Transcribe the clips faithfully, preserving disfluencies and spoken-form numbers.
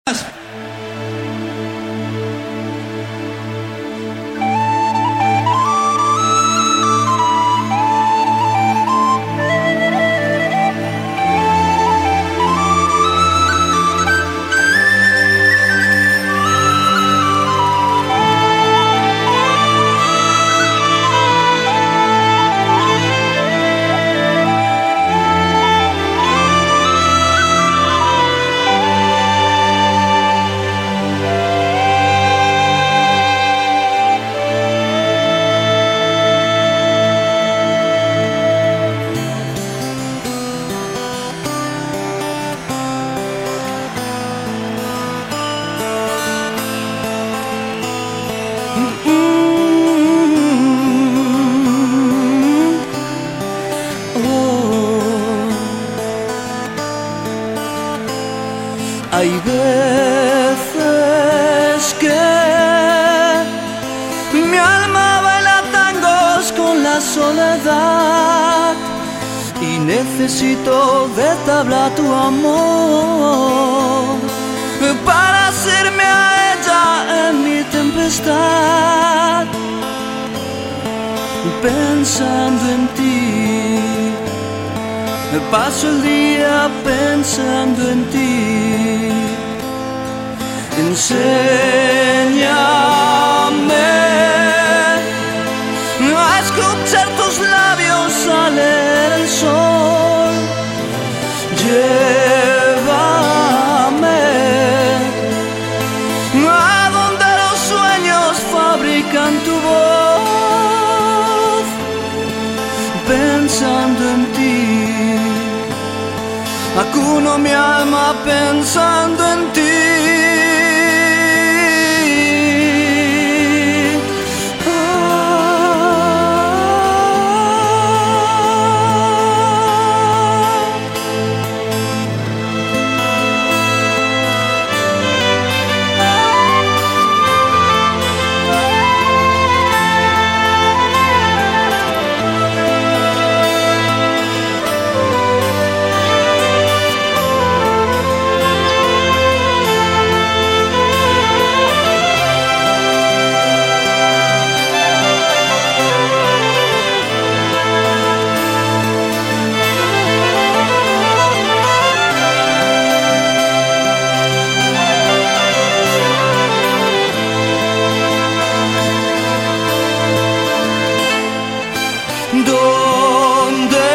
Hay veces que mi alma baila tangos con la soledad y necesito de tabla tu amor para hacerme a ella en mi tempestad. Pensando en ti, paso el día pensando en ti. Enséñame a escuchar tus labios al leer el sol. Llévame a donde los sueños fabrican tu voz. Pensando en ti, acuno mi alma pensando en ti. ¿Dónde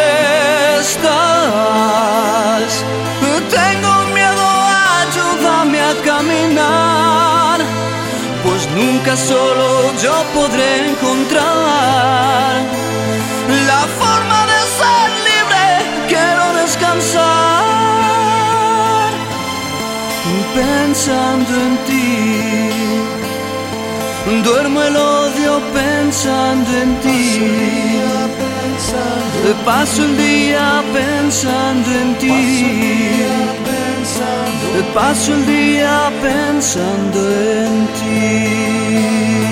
estás? Tengo miedo, ayúdame a caminar, pues nunca solo yo podré encontrar la forma de ser libre. Quiero descansar pensando en ti. Duermo el odio pensando en ti. Paso el día pensando en ti. Paso el día pensando en ti.